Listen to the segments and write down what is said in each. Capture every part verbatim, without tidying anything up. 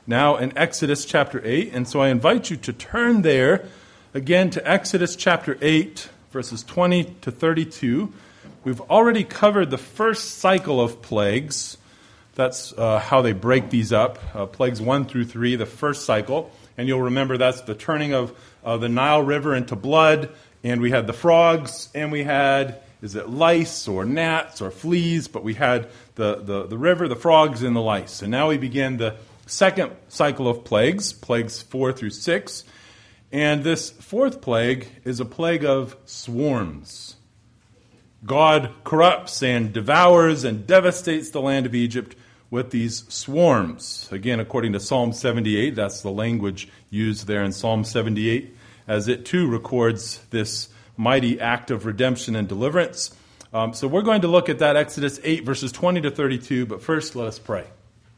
now in Exodus chapter eight. And so I invite you to turn there again to Exodus chapter eight, verses twenty to thirty-two. We've already covered the first cycle of plagues. That's uh, how they break these up. Uh, plagues one through three, the first cycle. And you'll remember that's the turning of uh, the Nile River into blood. And we had the frogs, and we had, is it lice or gnats or fleas? But we had the, the, the river, the frogs, and the lice. And now we begin the second cycle of plagues, plagues four through six. And this fourth plague is a plague of swarms. God corrupts and devours and devastates the land of Egypt with these swarms. Again, according to Psalm seventy-eight, that's the language used there in Psalm seventy-eight, as it too records this mighty act of redemption and deliverance. Um, so we're going to look at that Exodus eight, verses twenty to thirty-two, but first let us pray.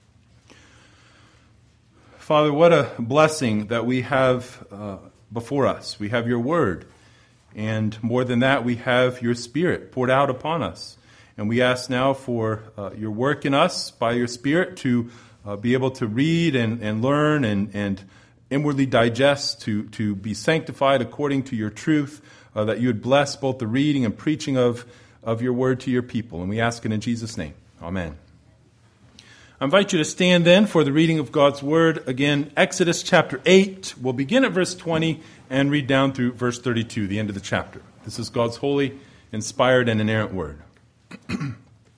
Father, what a blessing that we have uh, before us. We have your word. And more than that, we have your Spirit poured out upon us. And we ask now for uh, your work in us by your Spirit to uh, be able to read and, and learn and, and inwardly digest, to, to be sanctified according to your truth, uh, that you would bless both the reading and preaching of, of your word to your people. And we ask it in Jesus' name. Amen. I invite you to stand then for the reading of God's word. Again, Exodus chapter eight. We'll begin at verse twenty and read down through verse thirty-two, the end of the chapter. This is God's holy, inspired, and inerrant word. And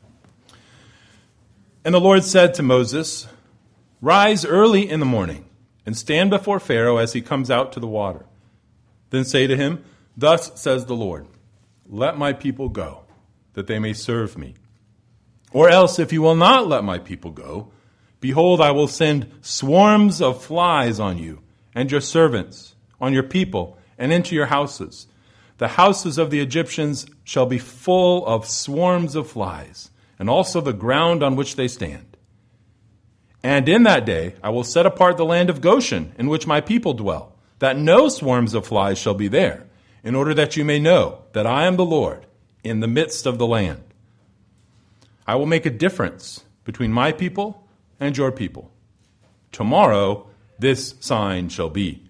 the Lord said to Moses, "Rise early in the morning and stand before Pharaoh as he comes out to the water. Then say to him, 'Thus says the Lord, let my people go, that they may serve me. Or else, if you will not let my people go, behold, I will send swarms of flies on you and your servants, on your people, and into your houses. The houses of the Egyptians shall be full of swarms of flies, and also the ground on which they stand. And in that day I will set apart the land of Goshen, in which my people dwell, that no swarms of flies shall be there, in order that you may know that I am the Lord in the midst of the land. I will make a difference between my people and your people. Tomorrow this sign shall be.'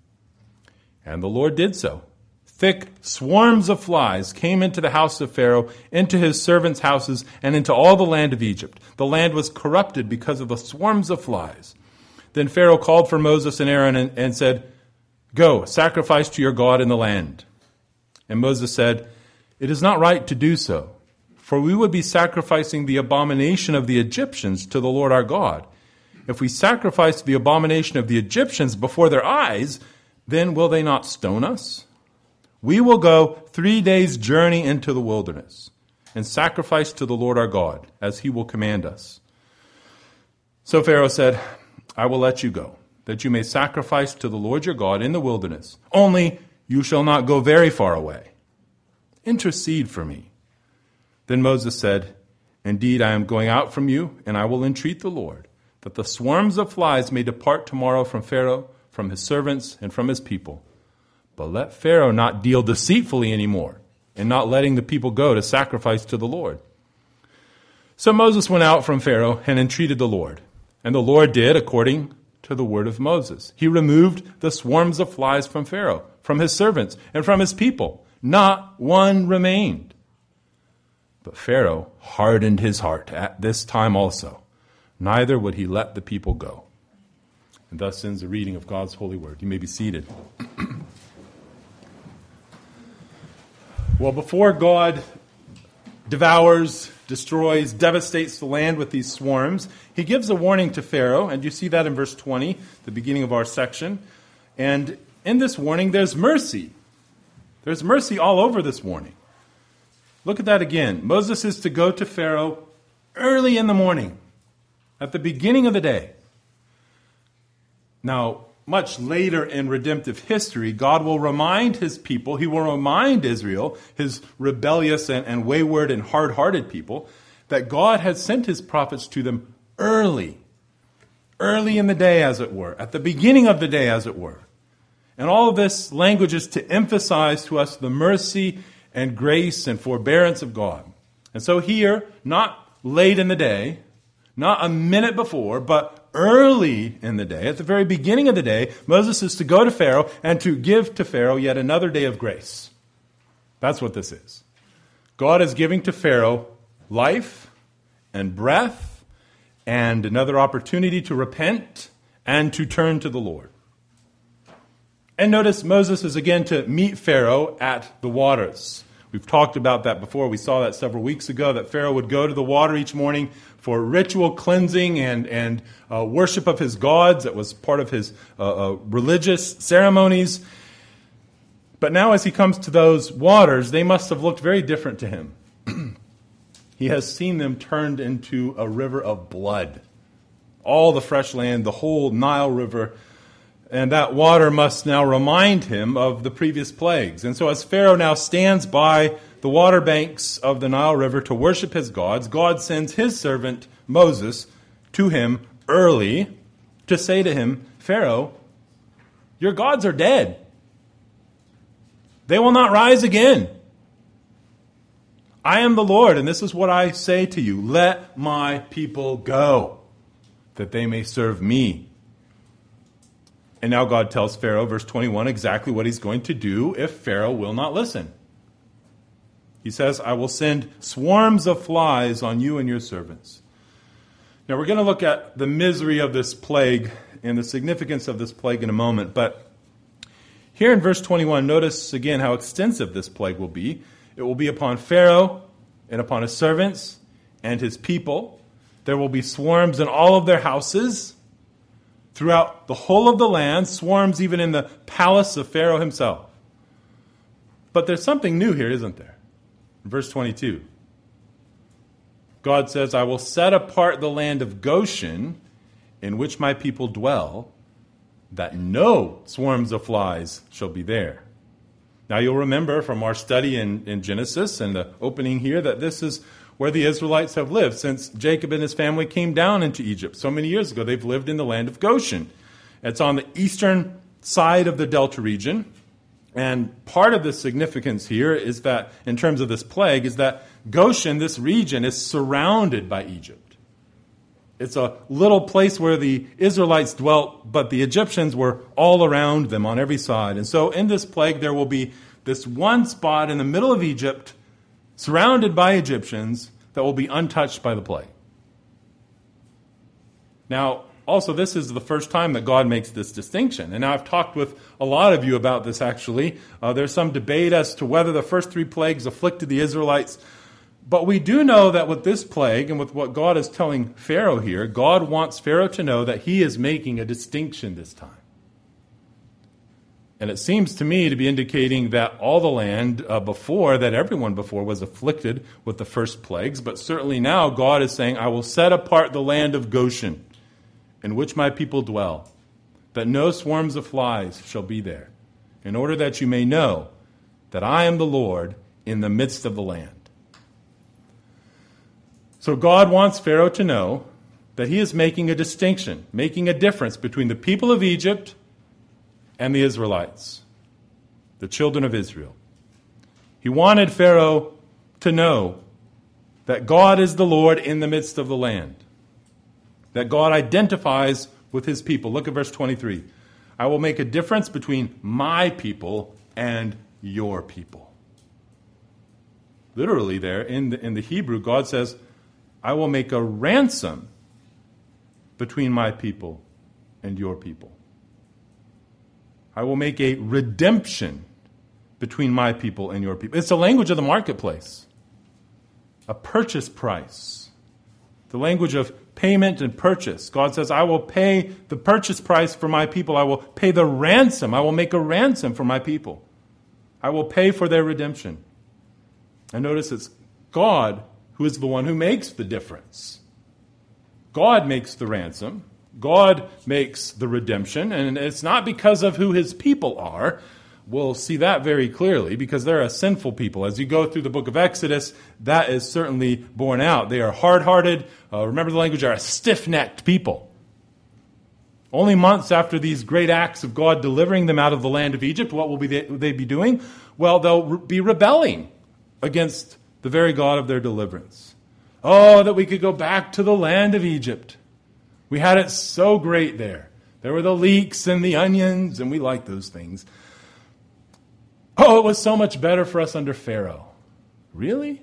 And the Lord did so. Thick swarms of flies came into the house of Pharaoh, into his servants' houses, and into all the land of Egypt. The land was corrupted because of the swarms of flies. Then Pharaoh called for Moses and Aaron and, and said, 'Go, sacrifice to your God in the land.' And Moses said, 'It is not right to do so, for we would be sacrificing the abomination of the Egyptians to the Lord our God. If we sacrifice the abomination of the Egyptians before their eyes, then will they not stone us? We will go three days' journey into the wilderness and sacrifice to the Lord our God, as he will command us.' So Pharaoh said, 'I will let you go, that you may sacrifice to the Lord your God in the wilderness. Only you shall not go very far away. Intercede for me.' Then Moses said, 'Indeed, I am going out from you, and I will entreat the Lord, that the swarms of flies may depart tomorrow from Pharaoh, from his servants, and from his people. But let Pharaoh not deal deceitfully anymore, in not letting the people go to sacrifice to the Lord.' So Moses went out from Pharaoh and entreated the Lord. And the Lord did according to the word of Moses. He removed the swarms of flies from Pharaoh, from his servants, and from his people. Not one remained. But Pharaoh hardened his heart at this time also. Neither would he let the people go." And thus ends the reading of God's holy word. You may be seated. Well, before God devours, destroys, devastates the land with these swarms, he gives a warning to Pharaoh, and you see that in verse twenty, the beginning of our section. And in this warning, there's mercy. There's mercy all over this warning. Look at that again. Moses is to go to Pharaoh early in the morning, at the beginning of the day. Now, much later in redemptive history, God will remind his people, he will remind Israel, his rebellious and, and wayward and hard-hearted people, that God had sent his prophets to them early, early in the day, as it were, at the beginning of the day, as it were. And all of this language is to emphasize to us the mercy and grace and forbearance of God. And so here, not late in the day, not a minute before, but early in the day, at the very beginning of the day, Moses is to go to Pharaoh and to give to Pharaoh yet another day of grace. That's what this is. God is giving to Pharaoh life and breath and another opportunity to repent and to turn to the Lord. And notice Moses is again to meet Pharaoh at the waters. We've talked about that before. We saw that several weeks ago, that Pharaoh would go to the water each morning for ritual cleansing and, and uh, worship of his gods. That was part of his uh, uh, religious ceremonies. But now as he comes to those waters, they must have looked very different to him. He has seen them turned into a river of blood. All the fresh land, the whole Nile River, and that water must now remind him of the previous plagues. And so as Pharaoh now stands by the water banks of the Nile River to worship his gods, God sends his servant Moses to him early to say to him, Pharaoh, your gods are dead. They will not rise again. I am the Lord, and this is what I say to you. Let my people go, that they may serve me. And now God tells Pharaoh, verse twenty-one, exactly what he's going to do if Pharaoh will not listen. He says, I will send swarms of flies on you and your servants. Now we're going to look at the misery of this plague and the significance of this plague in a moment. But here in verse twenty-one, notice again how extensive this plague will be. It will be upon Pharaoh and upon his servants and his people. There will be swarms in all of their houses. Throughout the whole of the land, swarms even in the palace of Pharaoh himself. But there's something new here, isn't there? In verse twenty-two, God says, I will set apart the land of Goshen, in which my people dwell, that no swarms of flies shall be there. Now you'll remember from our study in, in Genesis and the opening here that this is where the Israelites have lived since Jacob and his family came down into Egypt. So many years ago, they've lived in the land of Goshen. It's on the eastern side of the Delta region. And part of the significance here is that, in terms of this plague, is that Goshen, this region, is surrounded by Egypt. It's a little place where the Israelites dwelt, but the Egyptians were all around them on every side. And so in this plague, there will be this one spot in the middle of Egypt, surrounded by Egyptians, that will be untouched by the plague. Now, also, this is the first time that God makes this distinction. And now I've talked with a lot of you about this, actually. Uh, there's some debate as to whether the first three plagues afflicted the Israelites. But we do know that with this plague and with what God is telling Pharaoh here, God wants Pharaoh to know that he is making a distinction this time. And it seems to me to be indicating that all the land uh, before, that everyone before was afflicted with the first plagues. But certainly now God is saying, I will set apart the land of Goshen, in which my people dwell, that no swarms of flies shall be there, in order that you may know that I am the Lord in the midst of the land. So God wants Pharaoh to know that he is making a distinction, making a difference between the people of Egypt and the Israelites, the children of Israel. He wanted Pharaoh to know that God is the Lord in the midst of the land, that God identifies with his people. Look at verse twenty-three. I will make a difference between my people and your people. Literally there, in the, in the Hebrew, God says, I will make a ransom between my people and your people. I will make a redemption between my people and your people. It's the language of the marketplace. A purchase price. The language of payment and purchase. God says, I will pay the purchase price for my people. I will pay the ransom. I will make a ransom for my people. I will pay for their redemption. And notice it's God who is the one who makes the difference. God makes the ransom. God makes the redemption, and it's not because of who his people are. We'll see that very clearly, because they're a sinful people. As you go through the book of Exodus, that is certainly borne out. They are hard-hearted. Uh, remember the language, are a stiff-necked people. Only months after these great acts of God delivering them out of the land of Egypt, what will be they, they be doing? Well, they'll re- be rebelling against the very God of their deliverance. Oh, that we could go back to the land of Egypt. We had it so great there. There were the leeks and the onions, and we liked those things. Oh, it was so much better for us under Pharaoh. Really?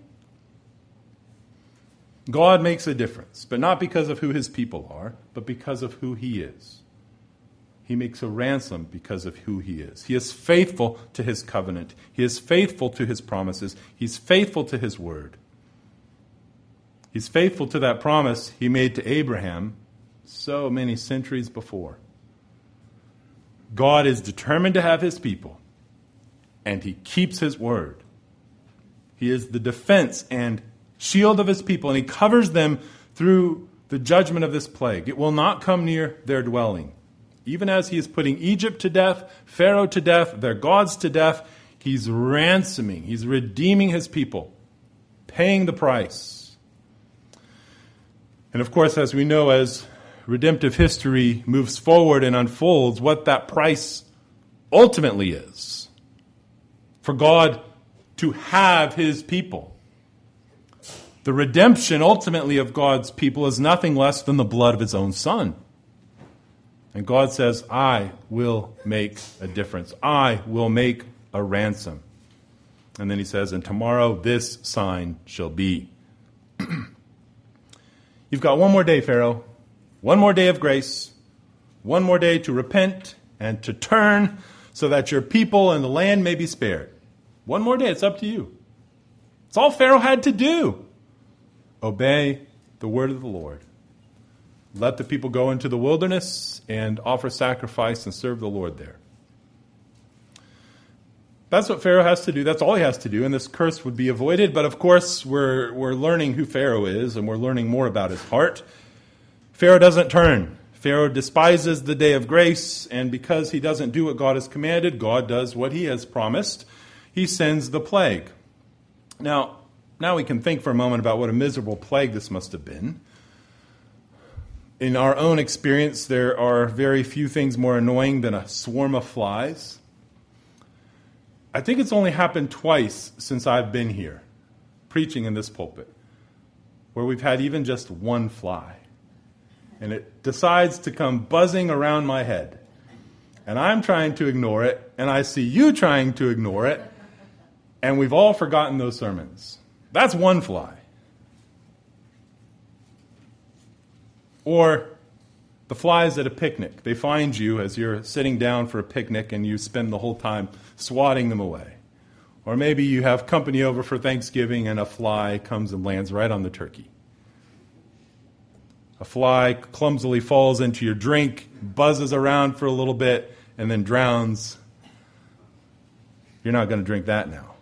God makes a difference, but not because of who his people are, but because of who he is. He makes a ransom because of who he is. He is faithful to his covenant. He is faithful to his promises. He's faithful to his word. He's faithful to that promise he made to Abraham so many centuries before. God is determined to have his people, and he keeps his word. He is the defense and shield of his people, and he covers them through the judgment of this plague. It will not come near their dwelling. Even as he is putting Egypt to death, Pharaoh to death, their gods to death, he's ransoming, he's redeeming his people, paying the price. And of course, as we know, as redemptive history moves forward and unfolds, what that price ultimately is for God to have his people. The redemption ultimately of God's people is nothing less than the blood of his own Son. And God says, I will make a difference. I will make a ransom. And then he says, and tomorrow this sign shall be. You've got one more day, Pharaoh. One more day of grace. One more day to repent and to turn so that your people and the land may be spared. One more day. It's up to you. It's all Pharaoh had to do. Obey the word of the Lord. Let the people go into the wilderness and offer sacrifice and serve the Lord there. That's what Pharaoh has to do. That's all he has to do, and this curse would be avoided. But of course, we're we're learning who Pharaoh is, and we're learning more about his heart. Pharaoh doesn't turn. Pharaoh despises the day of grace, and because he doesn't do what God has commanded, God does what he has promised. He sends the plague. Now, now we can think for a moment about what a miserable plague this must have been. In our own experience, there are very few things more annoying than a swarm of flies. I think it's only happened twice since I've been here, preaching in this pulpit, where we've had even just one fly. And it decides to come buzzing around my head. And I'm trying to ignore it, and I see you trying to ignore it, and we've all forgotten those sermons. That's one fly. Or the flies at a picnic. They find you as you're sitting down for a picnic and you spend the whole time swatting them away. Or maybe you have company over for Thanksgiving and a fly comes and lands right on the turkey. A fly clumsily falls into your drink, buzzes around for a little bit, and then drowns. You're not going to drink that now.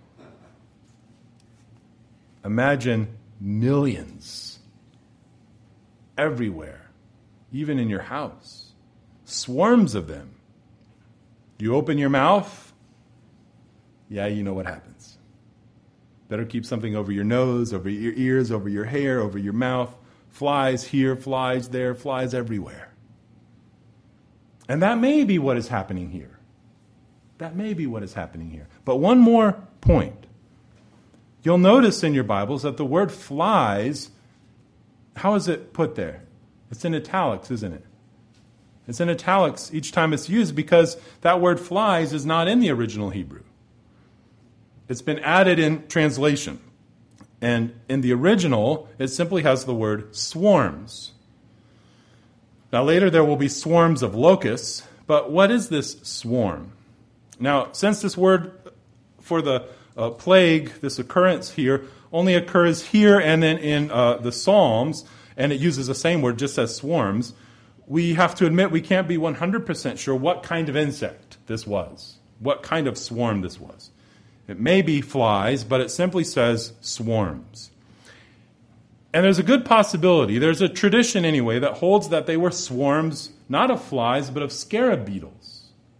Imagine millions everywhere, even in your house. Swarms of them. You open your mouth, yeah, you know what happens. Better keep something over your nose, over your ears, over your hair, over your mouth. Flies here, flies there, flies everywhere. And that may be what is happening here. That may be what is happening here. But one more point. You'll notice in your Bibles that the word flies, how is it put there? It's in italics, isn't it? It's in italics each time it's used because that word flies is not in the original Hebrew. It's been added in translation. And in the original, it simply has the word swarms. Now later there will be swarms of locusts, but what is this swarm? Now, since this word for the uh, plague, this occurrence here, only occurs here and then in uh, the Psalms, and it uses the same word just as swarms, we have to admit we can't be one hundred percent sure what kind of insect this was, what kind of swarm this was. It may be flies, but it simply says swarms. And there's a good possibility, there's a tradition anyway, that holds that they were swarms, not of flies, but of scarab beetles.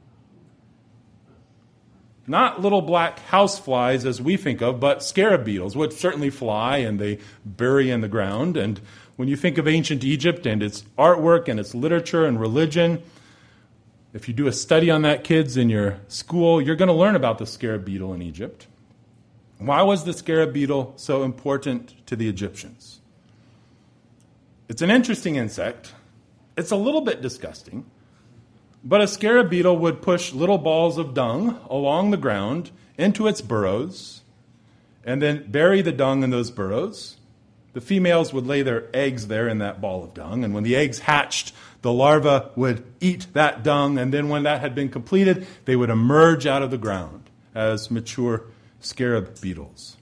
Not little black house flies as we think of, but scarab beetles, which certainly fly and they bury in the ground. And when you think of ancient Egypt and its artwork and its literature and religion, if you do a study on that, kids, in your school, you're going to learn about the scarab beetle in Egypt. Why was the scarab beetle so important to the Egyptians? It's an interesting insect. it's a little bit disgusting, but a scarab beetle would push little balls of dung along the ground into its burrows and then bury the dung in those burrows. The females would lay their eggs there in that ball of dung, and when the eggs hatched, the larva would eat that dung, and then when that had been completed, they would emerge out of the ground as mature scarab beetles.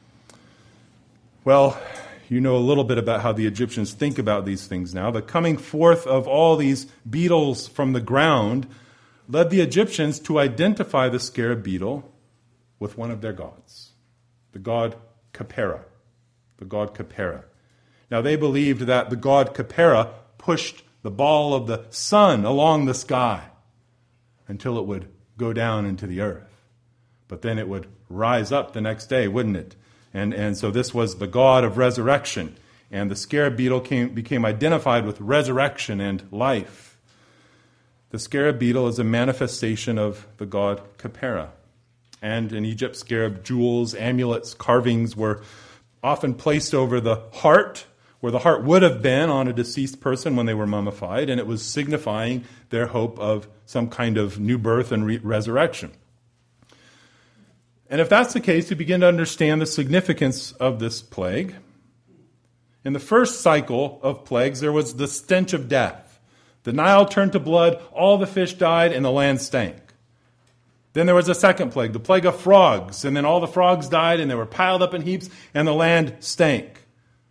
Well, you know a little bit about how the Egyptians think about these things now. The coming forth of all these beetles from the ground led the Egyptians to identify the scarab beetle with one of their gods, the god Khepera. The god Khepera. Now they believed that the god Khepera pushed the ball of the sun along the sky until it would go down into the earth. But then it would rise up the next day, wouldn't it? And, and so this was the god of resurrection. And the scarab beetle came, became identified with resurrection and life. The scarab beetle is a manifestation of the god Khepera. And in Egypt, scarab jewels, amulets, carvings were often placed over the heart, where the heart would have been on a deceased person when they were mummified, and it was signifying their hope of some kind of new birth and re- resurrection. And if that's the case, you begin to understand the significance of this plague. In the first cycle of plagues, there was the stench of death. The Nile turned to blood, all the fish died, and the land stank. Then there was a second plague, the plague of frogs, and then all the frogs died, and they were piled up in heaps, and the land stank.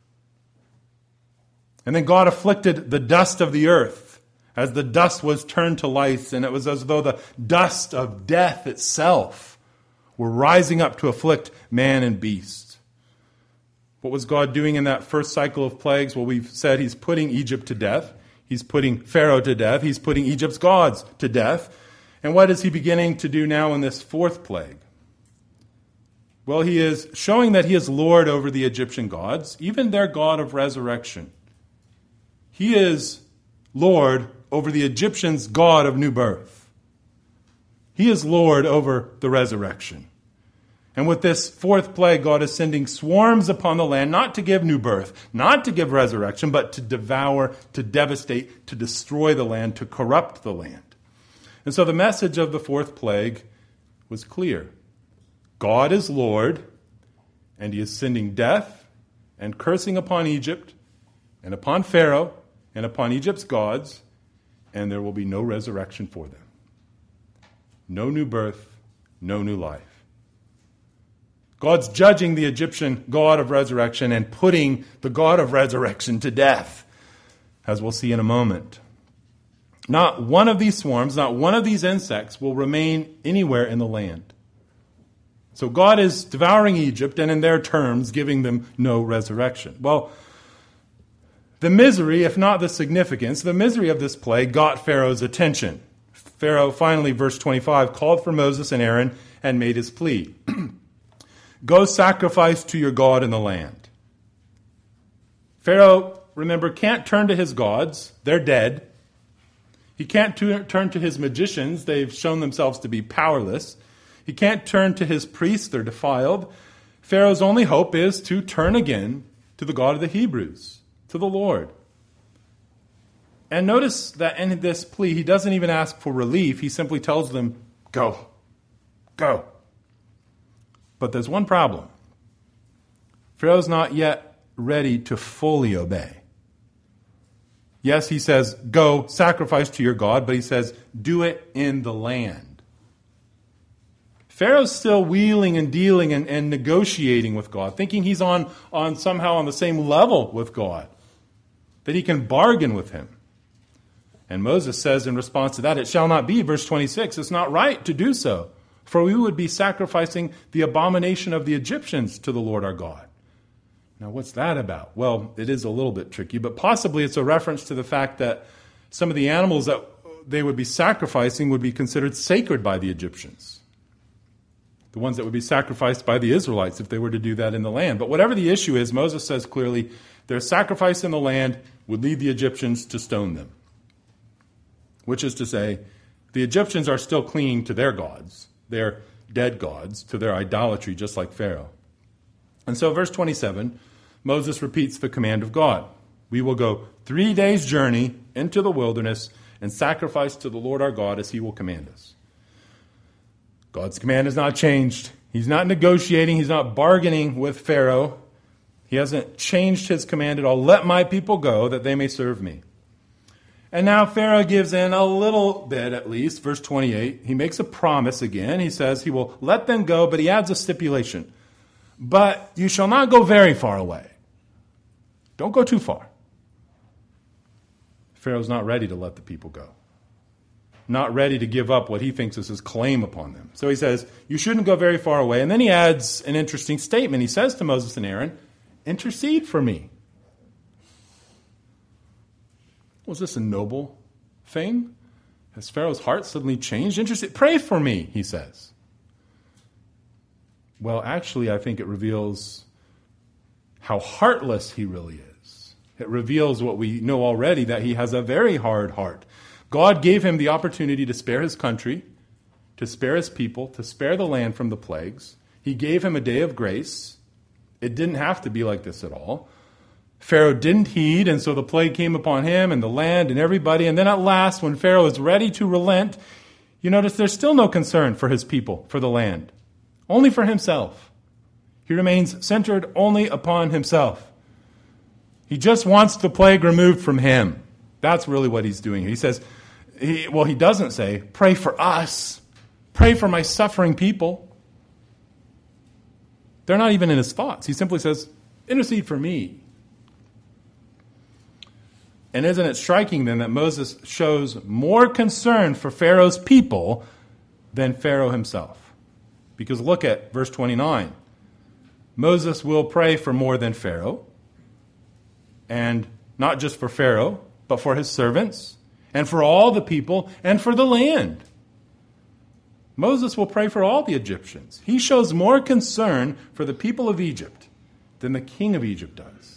And then God afflicted the dust of the earth, as the dust was turned to lice, and it was as though the dust of death itself were rising up to afflict man and beast. What was God doing in that first cycle of plagues? Well, we've said he's putting Egypt to death. He's putting Pharaoh to death. He's putting Egypt's gods to death. And what is he beginning to do now in this fourth plague? Well, he is showing that he is Lord over the Egyptian gods, even their God of resurrection. He is Lord over the Egyptians' God of new birth. He is Lord over the resurrection. And with this fourth plague, God is sending swarms upon the land, not to give new birth, not to give resurrection, but to devour, to devastate, to destroy the land, to corrupt the land. And so the message of the fourth plague was clear. God is Lord, and he is sending death and cursing upon Egypt and upon Pharaoh and upon Egypt's gods, and there will be no resurrection for them. No new birth, no new life. God's judging the Egyptian God of resurrection and putting the God of resurrection to death, as we'll see in a moment. Not one of these swarms, not one of these insects will remain anywhere in the land. So God is devouring Egypt and in their terms giving them no resurrection. Well, the misery, if not the significance, the misery of this plague got Pharaoh's attention. Pharaoh finally, verse twenty-five, called for Moses and Aaron and made his plea. Go sacrifice to your God in the land. Pharaoh, remember, can't turn to his gods. They're dead. He can't t- turn to his magicians. They've shown themselves to be powerless. He can't turn to his priests. They're defiled. Pharaoh's only hope is to turn again to the God of the Hebrews, to the Lord. And notice that in this plea, he doesn't even ask for relief. He simply tells them, go, go. But there's one problem. Pharaoh's not yet ready to fully obey. Yes, he says, go, sacrifice to your God, but he says, do it in the land. Pharaoh's still wheeling and dealing and, and negotiating with God, thinking he's on, on somehow on the same level with God, that he can bargain with him. And Moses says in response to that, it shall not be, verse twenty-six, it's not right to do so, for we would be sacrificing the abomination of the Egyptians to the Lord our God. Now, what's that about? Well, it is a little bit tricky, but possibly it's a reference to the fact that some of the animals that they would be sacrificing would be considered sacred by the Egyptians. The ones that would be sacrificed by the Israelites if they were to do that in the land. But whatever the issue is, Moses says clearly, their sacrifice in the land would lead the Egyptians to stone them. Which is to say, the Egyptians are still clinging to their gods, their dead gods, to their idolatry, just like Pharaoh. And so verse twenty-seven, Moses repeats the command of God. We will go three days' journey into the wilderness and sacrifice to the Lord our God as he will command us. God's command has not changed. He's not negotiating. He's not bargaining with Pharaoh. He hasn't changed his command at all. Let my people go that they may serve me. And now Pharaoh gives in a little bit at least. Verse twenty-eight, he makes a promise again. He says he will let them go, but he adds a stipulation. But you shall not go very far away. Don't go too far. Pharaoh's not ready to let the people go. Not ready to give up what he thinks is his claim upon them. So he says, you shouldn't go very far away. And then he adds an interesting statement. He says to Moses and Aaron, intercede for me. Was this a noble thing? Has Pharaoh's heart suddenly changed? Intercede, pray for me, he says. Well, actually, I think it reveals how heartless he really is. It reveals what we know already, that he has a very hard heart. God gave him the opportunity to spare his country, to spare his people, to spare the land from the plagues. He gave him a day of grace. It didn't have to be like this at all. Pharaoh didn't heed, and so the plague came upon him and the land and everybody. And then at last, when Pharaoh is ready to relent, you notice there's still no concern for his people, for the land. Only for himself. He remains centered only upon himself. He just wants the plague removed from him. That's really what he's doing. He says, he, well, he doesn't say, pray for us. Pray for my suffering people. They're not even in his thoughts. He simply says, intercede for me. And isn't it striking then that Moses shows more concern for Pharaoh's people than Pharaoh himself? Because look at verse twenty-nine. Moses will pray for more than Pharaoh. And not just for Pharaoh, but for his servants, and for all the people, and for the land. Moses will pray for all the Egyptians. He shows more concern for the people of Egypt than the king of Egypt does.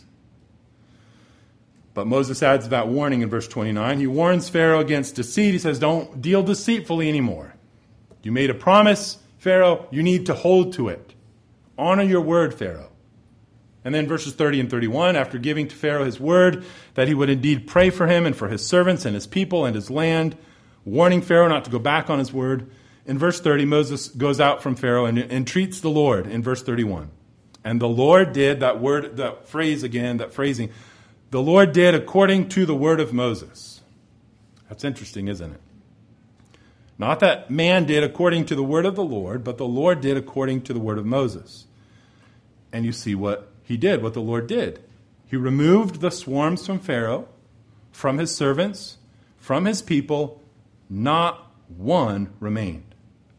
But Moses adds that warning in verse twenty-nine. He warns Pharaoh against deceit. He says, don't deal deceitfully anymore. You made a promise, Pharaoh, you need to hold to it. Honor your word, Pharaoh. And then verses thirty and thirty-one, after giving to Pharaoh his word that he would indeed pray for him and for his servants and his people and his land, warning Pharaoh not to go back on his word. In verse thirty, Moses goes out from Pharaoh and entreats the Lord in verse thirty-one. And the Lord did, that word, that phrase again, that phrasing, the Lord did according to the word of Moses. That's interesting, isn't it? Not that man did according to the word of the Lord, but the Lord did according to the word of Moses. And you see what he did, what the Lord did. He removed the swarms from Pharaoh, from his servants, from his people. Not one remained.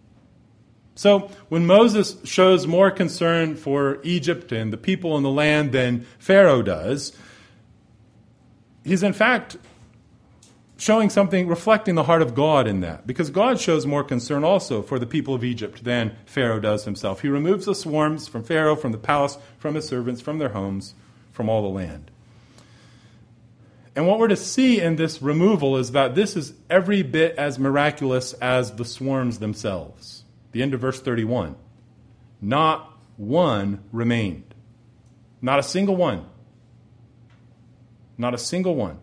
So when Moses shows more concern for Egypt and the people in the land than Pharaoh does, he's in fact showing something, reflecting the heart of God in that. Because God shows more concern also for the people of Egypt than Pharaoh does himself. He removes the swarms from Pharaoh, from the palace, from his servants, from their homes, from all the land. And what we're to see in this removal is that this is every bit as miraculous as the swarms themselves. The end of verse thirty-one. Not one remained. Not a single one. Not a single one.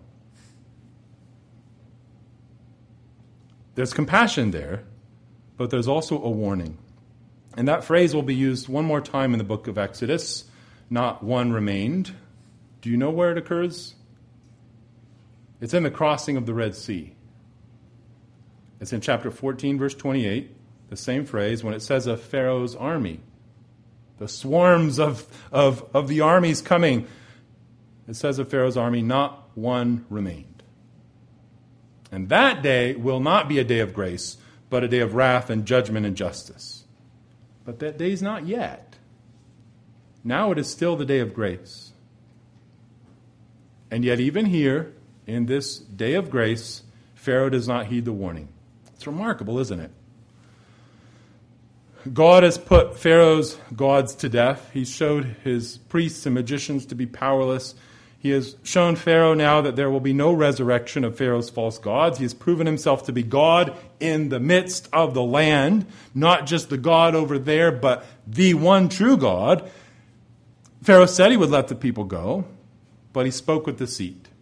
There's compassion there, but there's also a warning. And that phrase will be used one more time in the book of Exodus. Not one remained. Do you know where it occurs? It's in the crossing of the Red Sea. It's in chapter fourteen, verse twenty-eight, the same phrase, when it says of Pharaoh's army. The swarms of, of, of the armies coming. It says of Pharaoh's army, not one remained. And that day will not be a day of grace, but a day of wrath and judgment and justice. But that day is not yet. Now it is still the day of grace. And yet even here, in this day of grace, Pharaoh does not heed the warning. It's remarkable, isn't it? God has put Pharaoh's gods to death. He showed his priests and magicians to be powerless. He has shown Pharaoh now that there will be no resurrection of Pharaoh's false gods. He has proven himself to be God in the midst of the land, not just the God over there, but the one true God. Pharaoh said he would let the people go, but he spoke with deceit.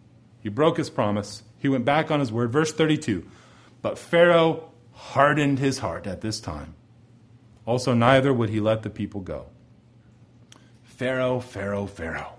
He broke his promise. He went back on his word. Verse thirty-two, but Pharaoh hardened his heart at this time. Also, neither would he let the people go. Pharaoh, Pharaoh, Pharaoh.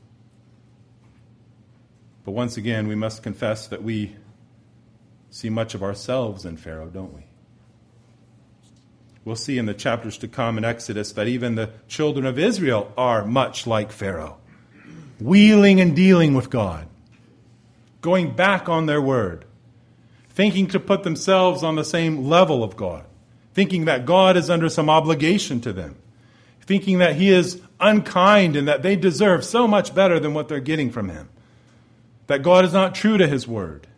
But once again, we must confess that we see much of ourselves in Pharaoh, don't we? We'll see in the chapters to come in Exodus that even the children of Israel are much like Pharaoh, wheeling and dealing with God, going back on their word, thinking to put themselves on the same level of God, thinking that God is under some obligation to them, thinking that he is unkind and that they deserve so much better than what they're getting from him, that God is not true to his word.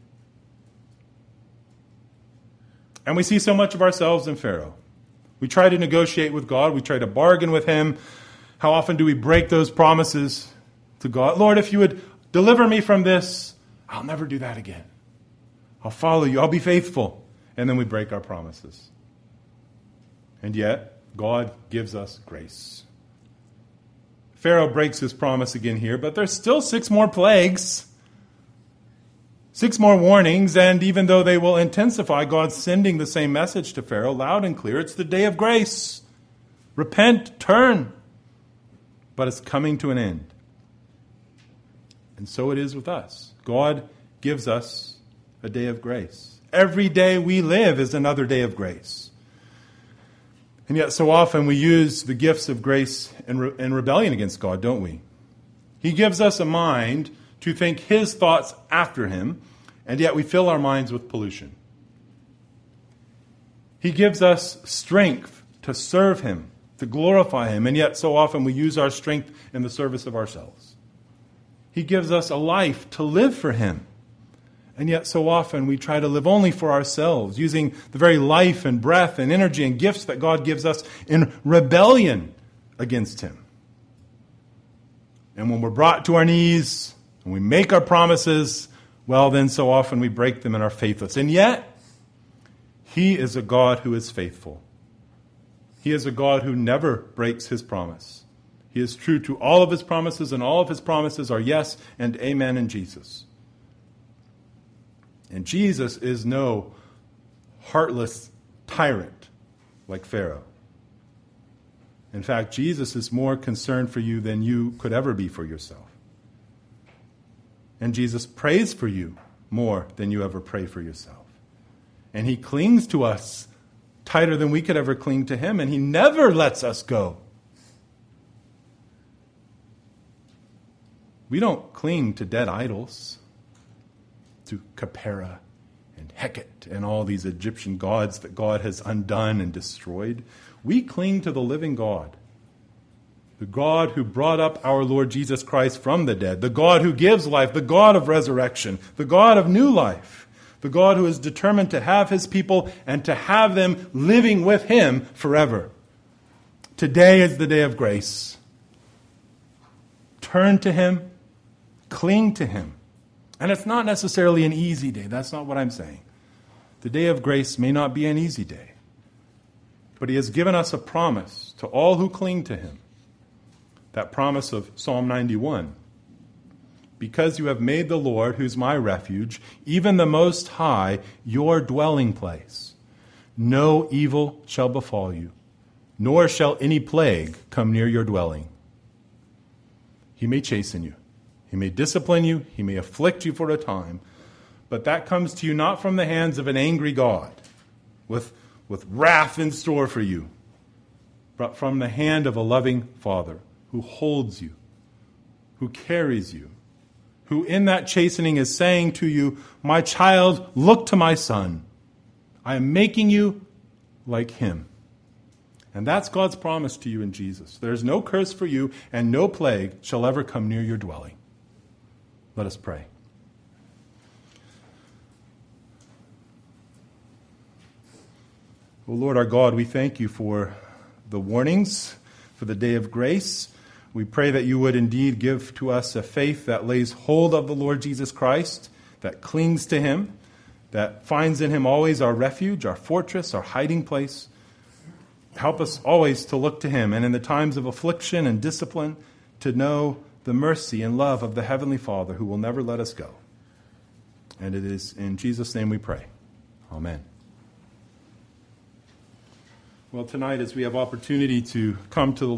And we see so much of ourselves in Pharaoh. We try to negotiate with God. We try to bargain with him. How often do we break those promises to God? Lord, if you would deliver me from this, I'll never do that again. I'll follow you. I'll be faithful. And then we break our promises. And yet, God gives us grace. Pharaoh breaks his promise again here, but there's still six more plagues. Six more warnings, and even though they will intensify, God's sending the same message to Pharaoh loud and clear. It's the day of grace. Repent, turn. But it's coming to an end. And so it is with us. God gives us a day of grace. Every day we live is another day of grace. And yet so often we use the gifts of grace in, re- in rebellion against God, don't we? He gives us a mind to think his thoughts after him, and yet we fill our minds with pollution. He gives us strength to serve him, to glorify him, and yet so often we use our strength in the service of ourselves. He gives us a life to live for him, and yet so often we try to live only for ourselves, using the very life and breath and energy and gifts that God gives us in rebellion against him. And when we're brought to our knees, and we make our promises, well, then so often we break them and are faithless. And yet, he is a God who is faithful. He is a God who never breaks his promise. He is true to all of his promises, and all of his promises are yes and amen in Jesus. And Jesus is no heartless tyrant like Pharaoh. In fact, Jesus is more concerned for you than you could ever be for yourself. And Jesus prays for you more than you ever pray for yourself. And he clings to us tighter than we could ever cling to him, and he never lets us go. We don't cling to dead idols, to Khepera and Heket and all these Egyptian gods that God has undone and destroyed. We cling to the living God. The God who brought up our Lord Jesus Christ from the dead, the God who gives life, the God of resurrection, the God of new life, the God who is determined to have his people and to have them living with him forever. Today is the day of grace. Turn to him, cling to him. And it's not necessarily an easy day. That's not what I'm saying. The day of grace may not be an easy day. But he has given us a promise to all who cling to him. That promise of Psalm ninety-one. Because you have made the Lord, who's my refuge, even the Most High, your dwelling place. No evil shall befall you, nor shall any plague come near your dwelling. He may chasten you. He may discipline you. He may afflict you for a time. But that comes to you not from the hands of an angry God with, with wrath in store for you, but from the hand of a loving Father who holds you, who carries you, who in that chastening is saying to you, my child, look to my son. I am making you like him. And that's God's promise to you in Jesus. There is no curse for you, and no plague shall ever come near your dwelling. Let us pray. O Lord our God, we thank you for the warnings, for the day of grace. We pray that you would indeed give to us a faith that lays hold of the Lord Jesus Christ, that clings to him, that finds in him always our refuge, our fortress, our hiding place. Help us always to look to him, and in the times of affliction and discipline, to know the mercy and love of the Heavenly Father who will never let us go. And it is in Jesus' name we pray. Amen. Well, tonight, as we have opportunity to come to the